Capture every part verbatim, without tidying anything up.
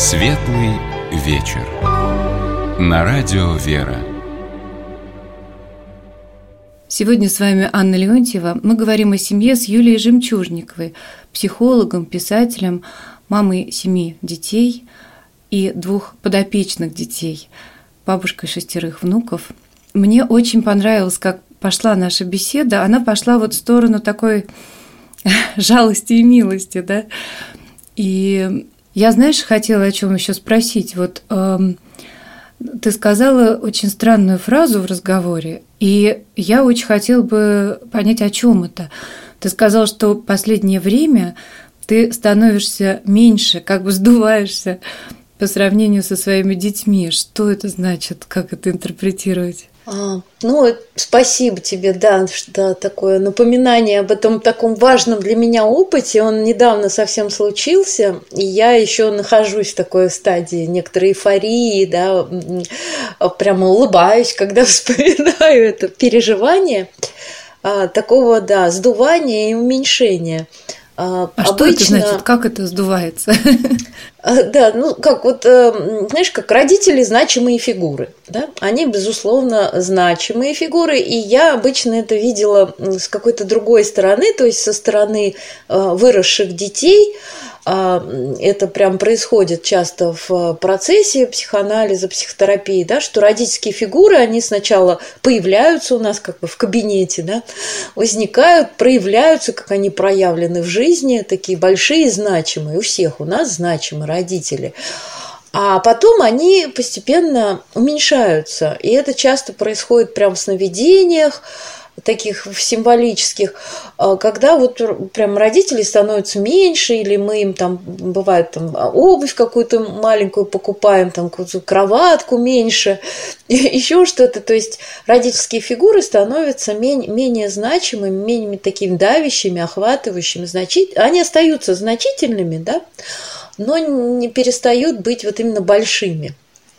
Светлый вечер. На радио «Вера». Сегодня с вами Анна Леонтьева. Мы говорим о семье с Юлией Жемчужниковой, психологом, писателем, мамой семи детей и двух подопечных детей, бабушкой шестерых внуков. Мне очень понравилось, как пошла наша беседа. Она пошла вот в сторону такой жалости и милости, да. И я, знаешь, хотела о чем еще спросить. Вот э, ты сказала очень странную фразу в разговоре, и я очень хотела бы понять, о чем это. Ты сказала, что в последнее время ты становишься меньше, как бы сдуваешься по сравнению со своими детьми. Что это значит? Как это интерпретировать? А, ну, спасибо тебе, да, что такое напоминание об этом таком важном для меня опыте. Он недавно совсем случился, и я еще нахожусь в такой стадии некоторой эйфории, да, прямо улыбаюсь, когда вспоминаю это переживание а, такого, да, сдувания и уменьшения. А обычно... что это значит? Как это сдувается? Да, ну как вот, знаешь, как родители значимые фигуры, да? Они, безусловно, значимые фигуры, и я обычно это видела с какой-то другой стороны, то есть со стороны выросших детей. Это прям происходит часто в процессе психоанализа, психотерапии, да, что родительские фигуры, они сначала появляются у нас как бы в кабинете, да, возникают, проявляются, как они проявлены в жизни, такие большие, значимые, у всех у нас значимые родители. А потом они постепенно уменьшаются, и это часто происходит прямо в сновидениях, таких символических, когда вот прям родители становятся меньше, или мы им там, бывает, там обувь какую-то маленькую покупаем, там какую-то кроватку меньше, еще что-то, то есть родительские фигуры становятся менее, менее значимыми, менее такими давящими, охватывающими, значит... они остаются значительными, да, но не перестают быть вот именно большими.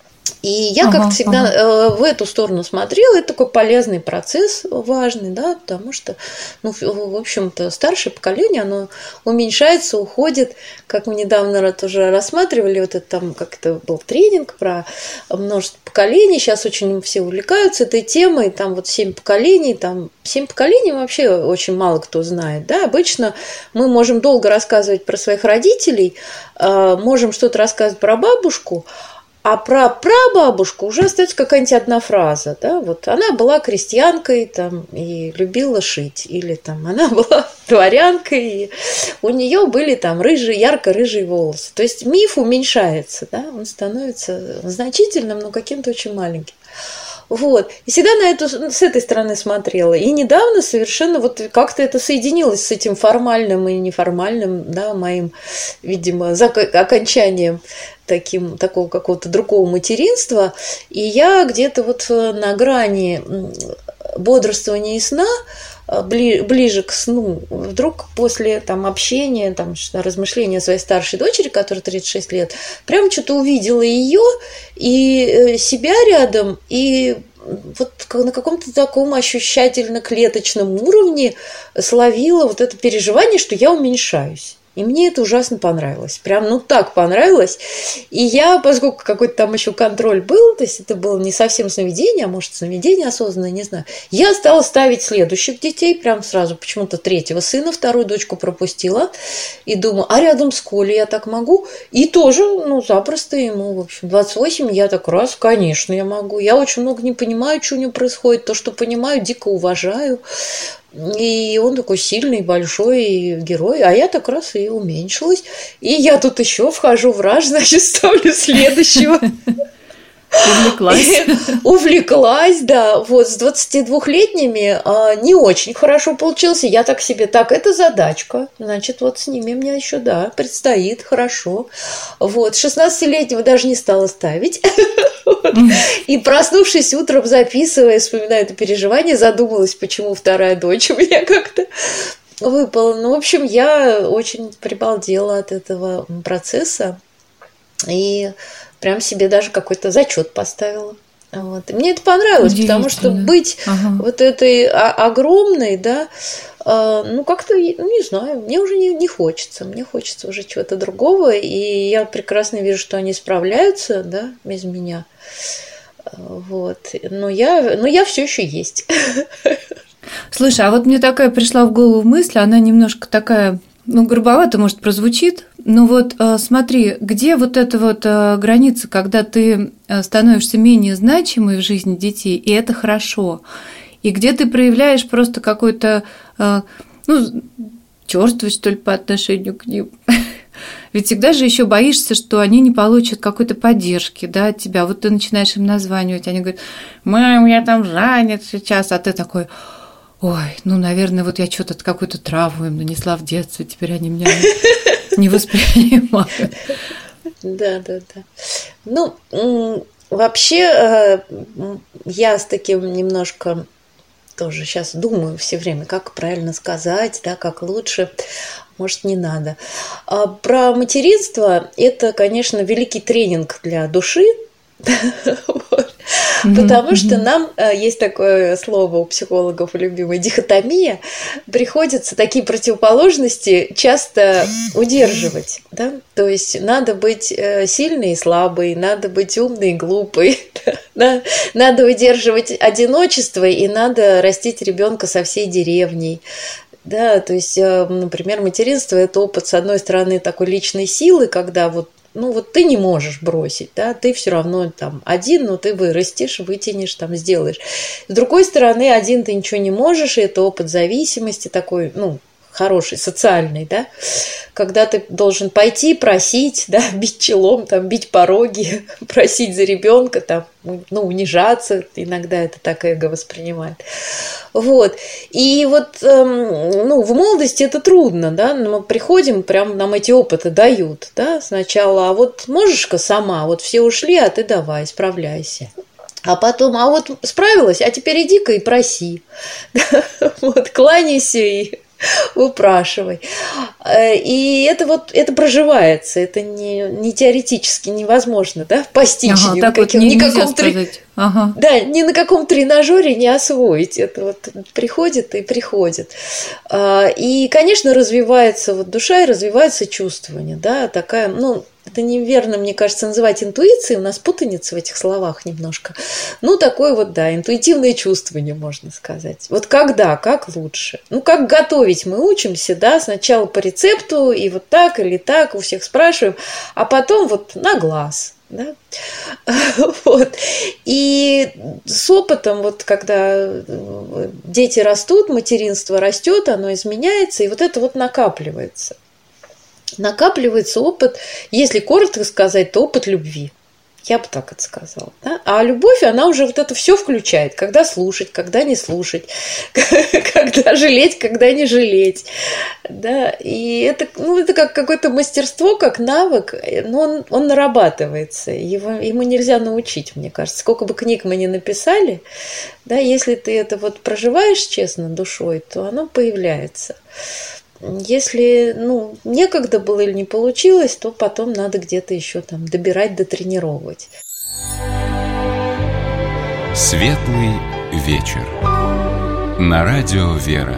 И я ага, как-то всегда ага. в эту сторону смотрела, это такой полезный процесс, важный, да, потому что, ну, в общем-то, старшее поколение, оно уменьшается, уходит, как мы недавно тоже рассматривали, вот это там, как это был тренинг про множество поколений, сейчас очень все увлекаются этой темой, там вот семь поколений, там семь поколений вообще очень мало кто знает, да, обычно мы можем долго рассказывать про своих родителей, можем что-то рассказывать про бабушку, а про прабабушку уже остается какая-нибудь одна фраза, да, вот она была крестьянкой там, и любила шить, или там она была дворянкой, и у нее были там рыжие, ярко-рыжие волосы. То есть миф уменьшается, да, он становится значительным, но каким-то очень маленьким. Вот. И всегда на эту, с этой стороны смотрела. И недавно совершенно вот как-то это соединилось с этим формальным и неформальным, да, моим, видимо, окончанием таким, такого какого-то другого материнства. И я где-то вот на грани бодрствования и сна, ближе к сну, вдруг после там, общения, там, размышления о своей старшей дочери, которой тридцать шесть лет, прям что-то увидела ее и себя рядом, и вот на каком-то таком ощущательно-клеточном уровне словила вот это переживание, что я уменьшаюсь. И мне это ужасно понравилось. Прям, ну, так понравилось. И я, поскольку какой-то там еще контроль был, то есть это было не совсем сновидение, а может, сновидение осознанное, не знаю, я стала ставить следующих детей, прям сразу почему-то третьего сына, вторую дочку пропустила. И думаю, а рядом с Колей я так могу? И тоже, ну, запросто ему, в общем, двадцать восемь, я так раз, конечно, я могу. Я очень много не понимаю, что у него происходит. То, что понимаю, дико уважаю. И он такой сильный, большой герой, а я так раз и уменьшилась. И я тут еще вхожу в раж, значит, ставлю следующего. Увлеклась. Увлеклась, да. Вот с двадцатидвухлетними а, не очень хорошо получился. Я так себе, так, это задачка. Значит, вот с ними мне еще, да, предстоит хорошо. Вот, шестнадцатилетнего даже не стала ставить. И проснувшись утром, записывая, вспоминая это переживание, задумалась, почему вторая дочь у меня как-то выпала. Ну, в общем, я очень прибалдела от этого процесса. И прям себе даже какой-то зачет поставила. Вот. И мне это понравилось, потому что быть ага. вот этой огромной, да, ну, как-то, ну, не знаю, мне уже не, не хочется, мне хочется уже чего-то другого, и я прекрасно вижу, что они справляются, да, без меня, вот, но я, но я все еще есть. Слушай, а вот мне такая пришла в голову мысль, она немножко такая, ну, грубовато, может, прозвучит, но вот смотри, где вот эта вот граница, когда ты становишься менее значимой в жизни детей, и это хорошо, и где ты проявляешь просто какой-то, ну, чёрствость, что ли, по отношению к ним. Ведь всегда же еще боишься, что они не получат какой-то поддержки, да, от тебя. Вот ты начинаешь им названивать, они говорят: мам, я там занят сейчас, а ты такой: ой, ну, наверное, вот я что-то какую-то травму им нанесла в детстве, теперь они меня не воспринимают. Да, да, да. Ну, вообще, я с таким немножко тоже сейчас думаю все время, как правильно сказать, да, как лучше, может, не надо. А про материнство – это, конечно, великий тренинг для души, вот. Mm-hmm. Потому что нам, есть такое слово у психологов любимое, дихотомия, приходится такие противоположности часто удерживать, да? То есть надо быть сильной и слабой, надо быть умной и глупой, да? Надо выдерживать одиночество и надо растить ребенка со всей деревней. Да, то есть, например, материнство – это опыт, с одной стороны, такой личной силы, когда вот ну вот ты не можешь бросить, да, ты все равно там один, но ты вырастешь, вытянешь, там сделаешь. С другой стороны, один ты ничего не можешь, и это опыт зависимости такой, ну, хороший, социальный, да, когда ты должен пойти, просить, да, бить челом, там, бить пороги, просить за ребенка, там, ну, унижаться, иногда это так эго воспринимает. Вот. И вот, эм, ну, в молодости это трудно, да, но мы приходим, прям нам эти опыты дают, да, сначала, а вот можешь-ка сама, вот все ушли, а ты давай, справляйся. А потом, а вот справилась, а теперь иди-ка и проси, вот, кланяйся и выпрашивай. И это вот, это проживается, это не, не теоретически невозможно, да, постичь ага, ни, так каким, вот ни, каком три... ага. да, ни на каком тренажере не освоить. Это вот приходит и приходит. И, конечно, развивается вот душа и развивается чувствование, да, такая, ну, это неверно, мне кажется, называть интуицией, у нас путаница в этих словах немножко. Ну, такое вот, да, интуитивное чувствование, можно сказать. Вот когда, как лучше. Ну, как готовить мы учимся, да, сначала по рецепту, и вот так или так, у всех спрашиваем, а потом вот на глаз. Да? Вот. И с опытом, вот когда дети растут, материнство растет, оно изменяется, и вот это вот накапливается. Накапливается опыт, если коротко сказать, то опыт любви. Я бы так это сказала. Да? А любовь, она уже вот это все включает. Когда слушать, когда не слушать, когда жалеть, когда не жалеть. Да? И это, ну, это как какое-то мастерство, как навык, но он, он нарабатывается. Его, ему нельзя научить, мне кажется. Сколько бы книг мы ни написали, да, если ты это вот проживаешь честно душой, то оно появляется. Если, ну, некогда было или не получилось, то потом надо где-то еще там добирать, дотренировать. Светлый вечер. На радио «Вера».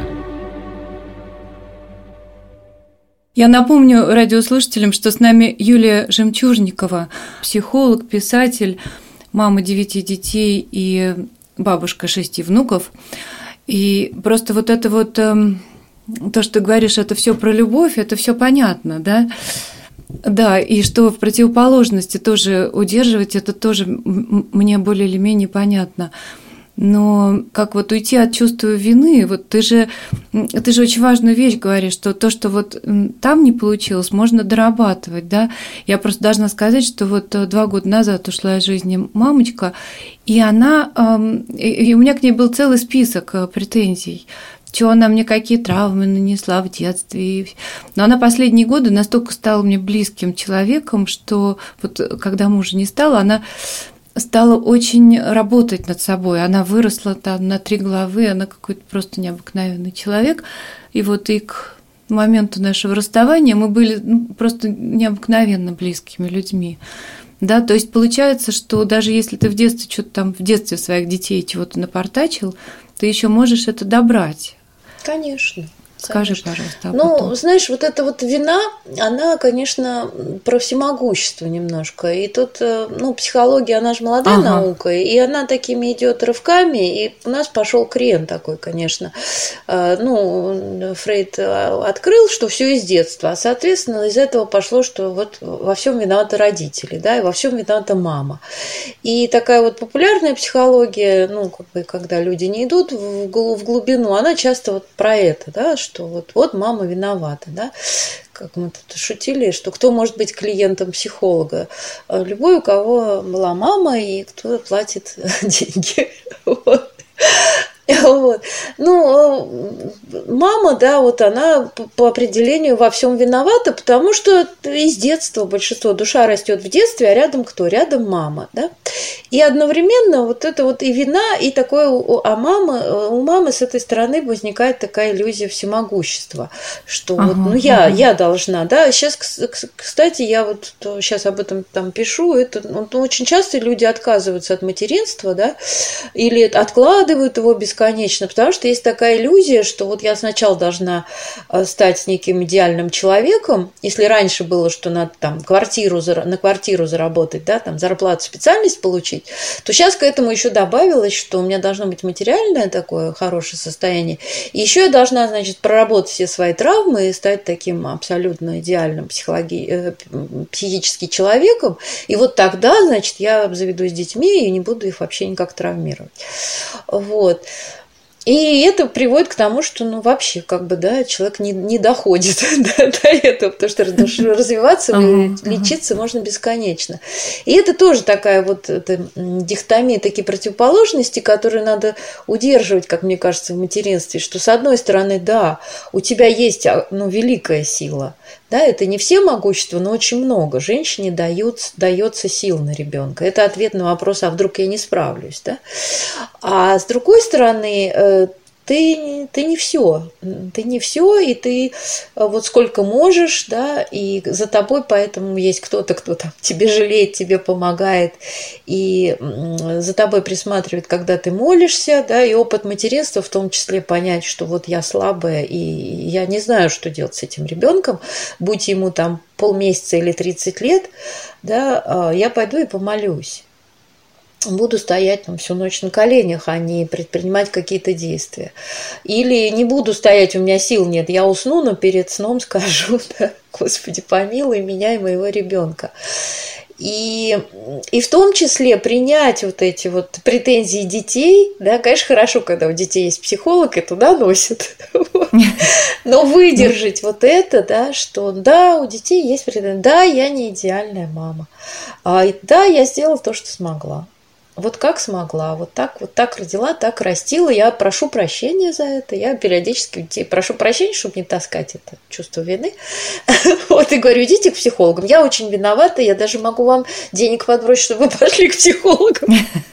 Я напомню радиослушателям, что с нами Юлия Жемчужникова, психолог, писатель, мама девяти детей и бабушка шести внуков. И просто вот это вот... То, что ты говоришь, это все про любовь, это все понятно, да? Да, и что в противоположности тоже удерживать, это тоже мне более или менее понятно. Но как вот уйти от чувства вины, вот ты же, ты же очень важную вещь говоришь, что то, что вот там не получилось, можно дорабатывать, да. Я просто должна сказать, что вот два года назад ушла из жизни мамочка, и она, и у меня к ней был целый список претензий, что она мне какие травмы нанесла в детстве. Но она последние годы настолько стала мне близким человеком, что вот когда мужа не стало, она стала очень работать над собой. Она выросла там на три головы, она какой-то просто необыкновенный человек. И вот и к моменту нашего расставания мы были ну, просто необыкновенно близкими людьми. Да, то есть получается, что даже если ты в детстве что-то там в детстве своих детей чего-то напортачил, ты еще можешь это добрать. Конечно. Скажи, пожалуйста. Ну, потом. Знаешь, вот эта вот вина, она, конечно, про всемогущество немножко. И тут, ну, психология, она же молодая ага. наука, и она такими идет рывками, и у нас пошел крен такой, конечно. Ну, Фрейд открыл, что все из детства, а, соответственно, из этого пошло, что вот во всем виноваты родители, да, и во всем виновата мама. И такая вот популярная психология, ну, как бы, когда люди не идут в глубину, она часто вот про это, да, что что вот, вот мама виновата, да, как мы тут шутили, что кто может быть клиентом психолога? Любой, у кого была мама и кто платит деньги. Вот. Вот. Ну, мама, да, вот она по определению во всем виновата, потому что из детства большинство, душа растет в детстве, а рядом кто? Рядом мама, да. И одновременно вот это вот и вина, и такое, а мама, у мамы с этой стороны возникает такая иллюзия всемогущества, что ага, вот, ну, я, ага. я должна, да. Сейчас, кстати, я вот сейчас об этом там пишу, это ну, очень часто люди отказываются от материнства, да, или откладывают его без конечно, потому что есть такая иллюзия, что вот я сначала должна стать неким идеальным человеком, если раньше было, что надо там квартиру, на квартиру заработать, да, там зарплату, специальность получить, то сейчас к этому еще добавилось, что у меня должно быть материальное такое хорошее состояние, и еще я должна, значит, проработать все свои травмы и стать таким абсолютно идеальным психологи... психически человеком, и вот тогда, значит, я обзаведусь детьми и не буду их вообще никак травмировать. Вот. И это приводит к тому, что, ну, вообще, как бы, да, человек не, не доходит до, до этого, потому что развиваться, лечиться можно бесконечно. И это тоже такая вот это, дихотомия, такие противоположности, которые надо удерживать, как мне кажется, в материнстве, что, с одной стороны, да, у тебя есть, ну, великая сила, да, это не все могущества, но очень много. Женщине дают, дается сил на ребенка. Это ответ на вопрос, а вдруг я не справлюсь, да? А с другой стороны, ты, ты не все, ты не все, и ты вот сколько можешь, да, и за тобой поэтому есть кто-то, кто там тебе жалеет, тебе помогает, и за тобой присматривает, когда ты молишься, да, и опыт материнства в том числе понять, что вот я слабая, и я не знаю, что делать с этим ребенком, будь ему там полмесяца или тридцать лет, да, я пойду и помолюсь. Буду стоять там всю ночь на коленях, а не предпринимать какие-то действия. Или не буду стоять, у меня сил нет, я усну, но перед сном скажу, да, Господи, помилуй меня и моего ребенка. И, и в том числе принять вот эти вот претензии детей, да, конечно, хорошо, когда у детей есть психолог, и туда носят, но выдержать вот это, да, что да, у детей есть претензии, да, я не идеальная мама, а, да, я сделала то, что смогла. Вот как смогла, вот так, вот так родила, так растила. Я прошу прощения за это. Я периодически детей прошу прощения, чтобы не таскать это чувство вины. Вот, и говорю, идите к психологам. Я очень виновата, я даже могу вам денег подбросить, чтобы вы пошли к психологам.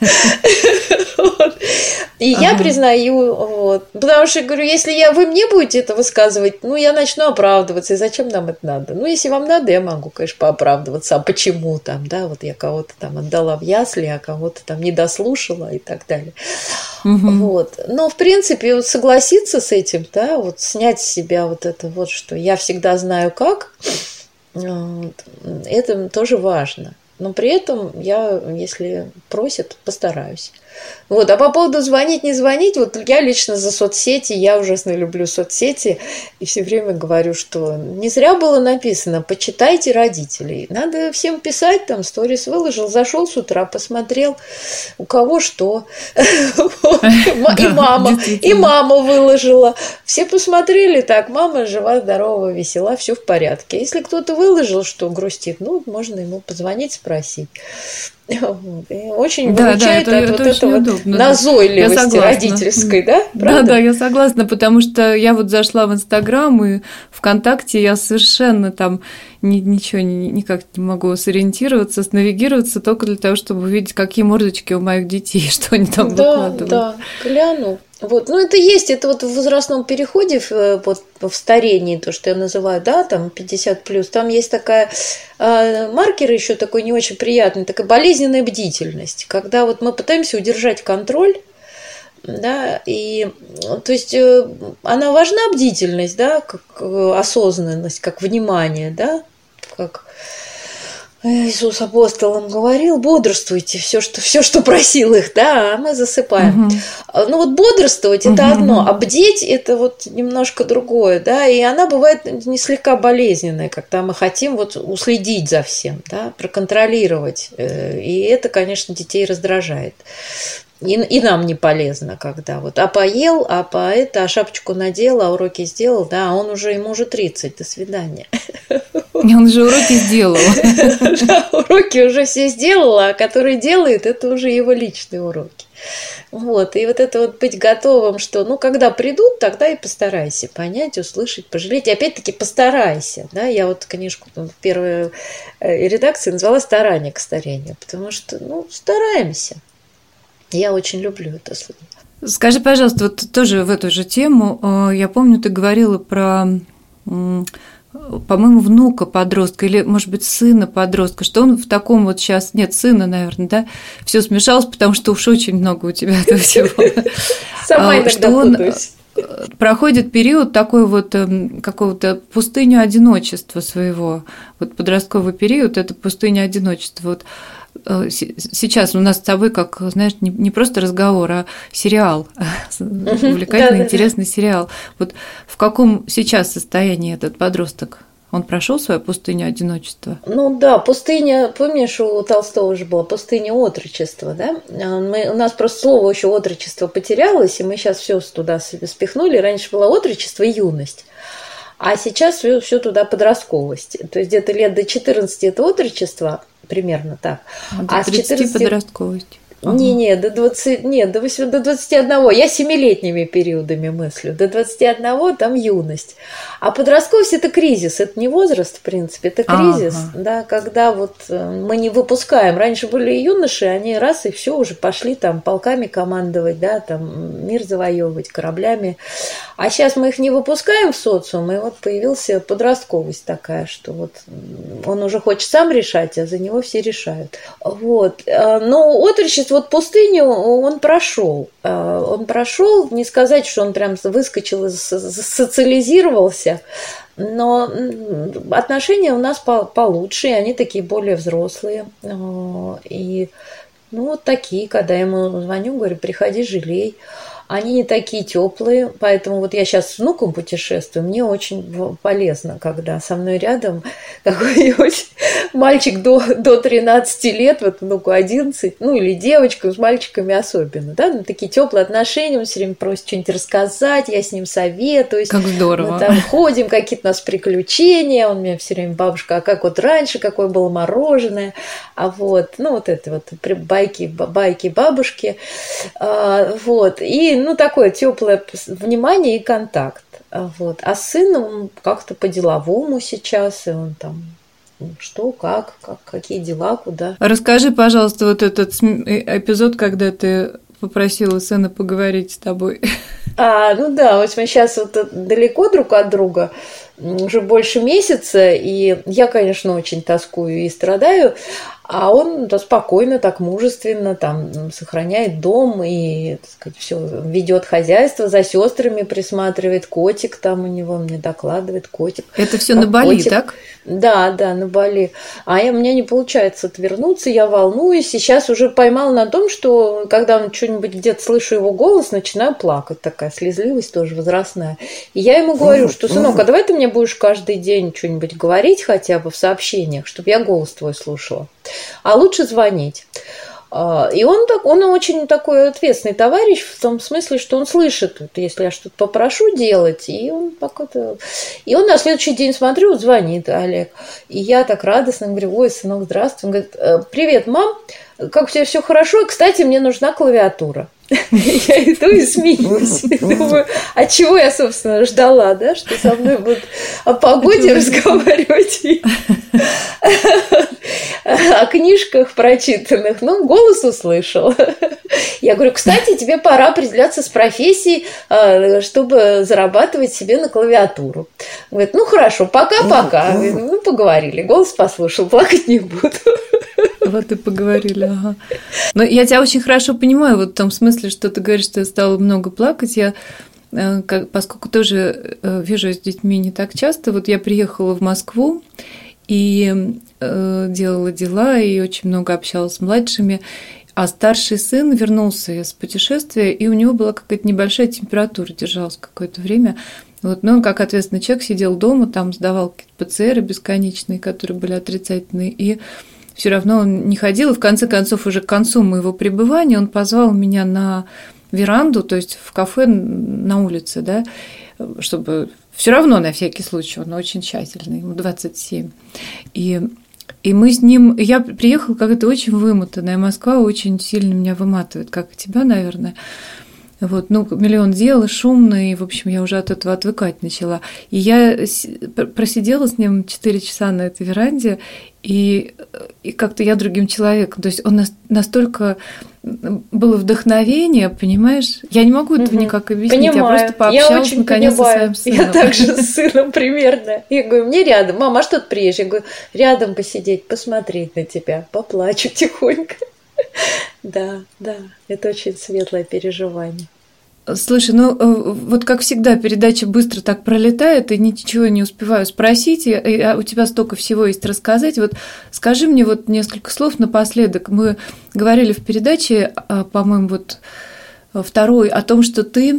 И я признаю, вот. Потому что, говорю, если я, вы мне будете это высказывать, ну, я начну оправдываться. И зачем нам это надо? Ну, если вам надо, я могу, конечно, пооправдываться. А почему там, да, вот я кого-то там отдала в ясли, а кого-то там не дослушала и так далее. Угу. Вот. Но, в принципе, вот согласиться с этим, да, вот снять с себя вот это вот, что я всегда знаю как, вот, это тоже важно. Но при этом я, если просят, постараюсь. Вот. А по поводу звонить, не звонить, вот я лично за соцсети, я ужасно люблю соцсети, и все время говорю, что не зря было написано, почитайте родителей. Надо всем писать, там, сторис выложил, зашел с утра, посмотрел, у кого что. И мама, и мама выложила. Все посмотрели, так, мама жива, здорова, весела, все в порядке. Если кто-то выложил, что грустит, ну, можно ему позвонить, спросить. Очень да, выручает да, это, от это вот этого удобно, назойливости родительской, да? Правда? Да, да, я согласна, потому что я вот зашла в Инстаграм и ВКонтакте, я совершенно там ни, ничего ни, никак не могу сориентироваться, снавигироваться только для того, чтобы увидеть, какие мордочки у моих детей, что они там да, выкладывают. Да, гляну. Вот, ну это есть, это вот в возрастном переходе, в, вот, в старении, то, что я называю, да, там пятьдесят плюс, там есть такая э, маркер еще такой не очень приятный, такая болезненная бдительность, когда вот мы пытаемся удержать контроль, да, и, то есть, э, она важна, бдительность, да, как э, осознанность, как внимание, да, как Иисус апостолам говорил, бодрствуйте, все, что, все, что просил их, да, а мы засыпаем. Угу. Ну вот бодрствовать это угу. одно, а бдеть это вот немножко другое, да, и она бывает не слегка болезненная, когда мы хотим вот уследить за всем, да, проконтролировать, и это, конечно, детей раздражает. И, и нам не полезно, когда вот, а поел, а по это, а шапочку надел, а уроки сделал, да, а он уже, ему уже тридцать, до свидания. Он уже уроки сделал. Да, уроки уже все сделал, а который делает, это уже его личные уроки. Вот, и вот это вот быть готовым, что, ну, когда придут, тогда и постарайся понять, услышать, пожалеть. И опять-таки постарайся, да, я вот книжку в первой редакции назвала «Старание к старению», потому что, ну, стараемся. Я очень люблю это слово. Скажи, пожалуйста, вот тоже в эту же тему, я помню, ты говорила про, по-моему, внука подростка или, может быть, сына подростка, что он в таком вот сейчас, нет, сына, наверное, да, все смешалось, потому что уж очень много у тебя этого всего. Сама иногда путаюсь. Проходит период такой вот какого-то пустыню одиночества своего. Вот подростковый период – это пустыня одиночества. Вот сейчас у нас с тобой, как, знаешь, не просто разговор, а сериал, увлекательный, интересный сериал. Вот в каком сейчас состоянии этот подросток? Он прошел свою пустыню одиночества? Ну да, пустыня, помнишь, у Толстого же была пустыня отрочества, да? Мы, у нас просто слово еще отрочество потерялось, и мы сейчас все туда спихнули. Раньше было отрочество и юность. А сейчас все, все туда подростковость. То есть где-то лет до четырнадцати это отрочество, примерно так. А, а с четырнадцати подростковость. Не-не, до двадцати, нет, до восьми, до двадцати одного. Я семилетними периодами мыслю. До двадцати одного там юность. А подростковость – это кризис, это не возраст, в принципе, это кризис, ага. да, когда вот мы не выпускаем. Раньше были юноши, они раз и все уже пошли там полками командовать, да, там мир завоевывать кораблями. А сейчас мы их не выпускаем в социум, и вот появился подростковость такая, что вот он уже хочет сам решать, а за него все решают. Вот. Но отрочество, вот пустыню он прошел. Он прошел, не сказать, что он прям выскочил и социализировался, но отношения у нас получше, и они такие более взрослые. И ну, вот такие, когда я ему звоню, говорю, приходи, жалей. Они не такие теплые, поэтому вот я сейчас с внуком путешествую, мне очень полезно, когда со мной рядом какой-нибудь мальчик до, до тринадцати лет, вот внуку одиннадцать, ну или девочка, с мальчиками особенно, да, ну, такие теплые отношения, он все время просит что-нибудь рассказать, я с ним советуюсь. Как здорово. Мы там ходим, какие-то у нас приключения, он мне все время, бабушка, а как вот раньше, какое было мороженое, а вот, ну вот это вот байки, байки бабушки, а, вот, и ну, такое теплое внимание и контакт. Вот. А с сыном как-то по-деловому сейчас, и он там что, как, как, какие дела, куда. Расскажи, пожалуйста, вот этот эпизод, когда ты попросила сына поговорить с тобой. А, ну да, вот мы сейчас вот далеко друг от друга, уже больше месяца, и я, конечно, очень тоскую и страдаю, а он да, спокойно, так мужественно там сохраняет дом и, так сказать, все ведет хозяйство, за сестрами присматривает, котик там у него мне докладывает, котик. Это все на Бали, котик. Так? Да, да, на Бали. А я, у меня не получается отвернуться, я волнуюсь, и сейчас уже поймала на том, что когда он что-нибудь где-то слышу его голос, начинаю плакать, такая слезливость тоже возрастная. И я ему говорю, что, сынок, а давай ты мне будешь каждый день что-нибудь говорить хотя бы в сообщениях, чтобы я голос твой слушала. А лучше звонить. И он, так, он очень такой ответственный товарищ в том смысле, что он слышит, если я что-то попрошу делать, и он так это... И он на следующий день, смотрю, звонит Олег. И я так радостно говорю, ой, сынок, здравствуй. Он говорит, привет, мам, как у тебя все хорошо? Кстати, мне нужна клавиатура. Я иду и смеюсь. Думаю, а чего я, собственно, ждала, да, что со мной будут о погоде разговаривать, о книжках прочитанных. Ну, голос услышала. Я говорю, кстати, тебе пора определяться с профессией, чтобы зарабатывать себе на клавиатуру. Говорит, ну хорошо, пока-пока. Ну, поговорили, голос послушал, плакать не буду. Вот и поговорили, ага. Но я тебя очень хорошо понимаю, вот в том смысле, что ты говоришь, что я стала много плакать. Я, поскольку тоже вижу с детьми не так часто, вот я приехала в Москву и делала дела, и очень много общалась с младшими. А старший сын вернулся из путешествия, и у него была какая-то небольшая температура, держалась какое-то время. Вот, но он, как ответственный человек, сидел дома, там сдавал какие-то ПЦРы бесконечные, которые были отрицательные, и все равно он не ходил. И в конце концов, уже к концу моего пребывания он позвал меня на веранду, то есть в кафе на улице, да, чтобы все равно на всякий случай, он очень тщательный, ему двадцать семь. И И мы с ним... Я приехала как-то очень вымотанная. Москва очень сильно меня выматывает, как и тебя, наверное. Вот, ну, миллион дел, шумно, и, в общем, я уже от этого отвыкать начала. И я просидела с ним четыре часа на этой веранде, и, и как-то я другим человеком. То есть он настолько... Было вдохновение, понимаешь? Я не могу этого никак объяснить. Понимаю. Я просто пообщалась я наконец со своим сыном. Я также с сыном примерно. Я говорю, мне рядом. Мама, а что ты приедешь? Я говорю, рядом посидеть, посмотреть на тебя, поплачу тихонько. Да, да, это очень светлое переживание. Слушай, ну вот как всегда, передача быстро так пролетает, и ничего не успеваю спросить, а у тебя столько всего есть рассказать. Вот скажи мне вот несколько слов напоследок. Мы говорили в передаче, по-моему, вот второй, о том, что ты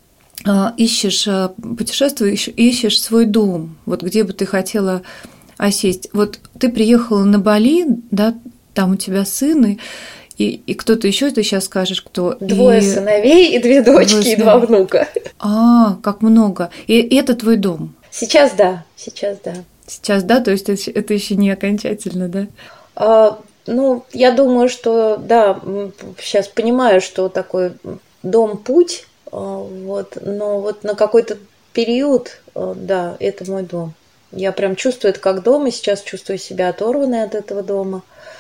ищешь, путешествуешь, ищешь свой дом, вот где бы ты хотела осесть. Вот ты приехала на Бали, да, там у тебя сын, и И, и кто-то еще, ты сейчас скажешь, кто? Двое и... сыновей и две дочки, Двое и два внука. А, как много. И, и это твой дом? Сейчас да, сейчас да. Сейчас да, то есть это, это еще не окончательно, да? А, ну, я думаю, что да, сейчас понимаю, что такой дом-путь, вот, но вот на какой-то период, да, это мой дом. Я прям чувствую это как дом, и сейчас чувствую себя оторванной от этого дома.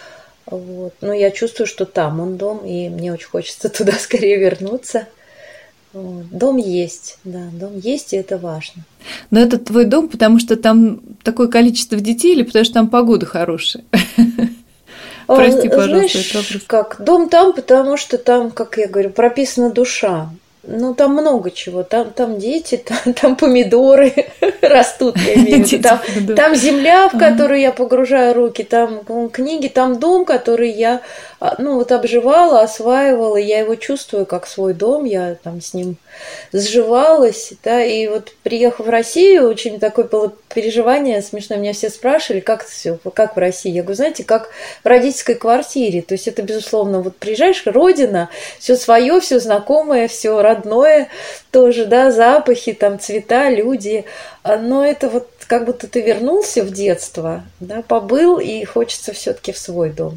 Вот. Но я чувствую, что там он дом, и мне очень хочется туда скорее вернуться. Вот. Дом есть, да, дом есть, и это важно. Но это твой дом, потому что там такое количество детей, или потому что там погода хорошая? Прости, пожалуйста, этот вопрос. Как дом там, потому что там, как я говорю, прописана душа. Ну, там много чего. Там, там дети, там, там помидоры растут, я имею в виду. Там, там земля, в которую я погружаю руки, там книги, там дом, который я, ну, вот обживала, осваивала. Я его чувствую как свой дом, я там с ним сживалась, да, и вот приехав в Россию, очень такое было переживание смешное. Меня все спрашивали, как это все, как в России. Я говорю, знаете, как в родительской квартире. То есть это, безусловно, вот приезжаешь, родина, все свое, все знакомое, все родное тоже, да, запахи, там цвета, люди. Но это вот как будто ты вернулся в детство, да, побыл, и хочется все-таки в свой дом.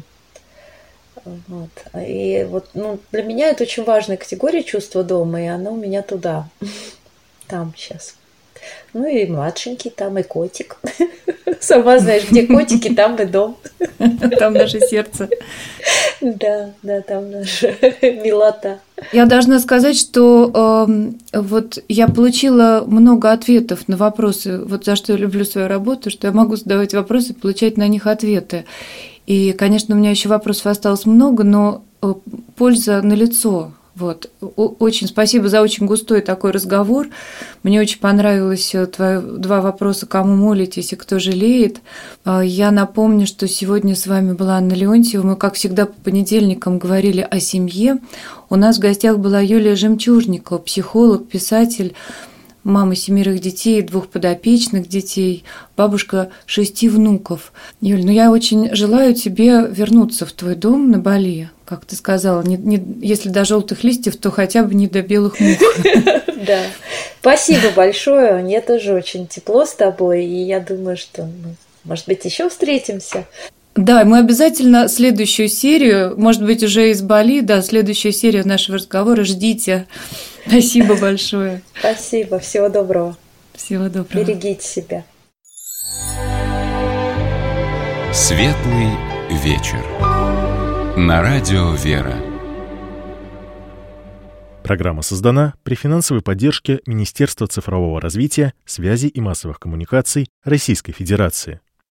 Вот. И вот, ну, для меня это очень важная категория чувства дома, и оно у меня туда, там сейчас. Ну и младшенький, там и котик. Сама знаешь, где котики, там и дом. Там наше сердце. Да, да, там наша милота. Я должна сказать, что э, вот я получила много ответов на вопросы, вот за что я люблю свою работу, что я могу задавать вопросы и получать на них ответы. И, конечно, у меня еще вопросов осталось много, но польза налицо. Вот. Очень спасибо за очень густой такой разговор. Мне очень понравилось твои два вопроса: кому молитесь и кто жалеет. Я напомню, что сегодня с вами была Анна Леонтьева. Мы, как всегда, по понедельникам говорили о семье. У нас в гостях была Юлия Жемчужникова, психолог, писатель, мама семерых детей, двух подопечных детей, бабушка шести внуков. Юль, ну я очень желаю тебе вернуться в твой дом на Бали, как ты сказала, не, не, если до желтых листьев, то хотя бы не до белых мух. Да, спасибо большое, мне тоже очень тепло с тобой, и я думаю, что, может быть, еще встретимся. Да, мы обязательно следующую серию, может быть, уже из Бали, да, следующую серию нашего разговора ждите. Спасибо большое. Спасибо, всего доброго. Всего доброго. Берегите себя. Светлый вечер. На радио «Вера». Программа создана при финансовой поддержке Министерства цифрового развития, связи и массовых коммуникаций Российской Федерации.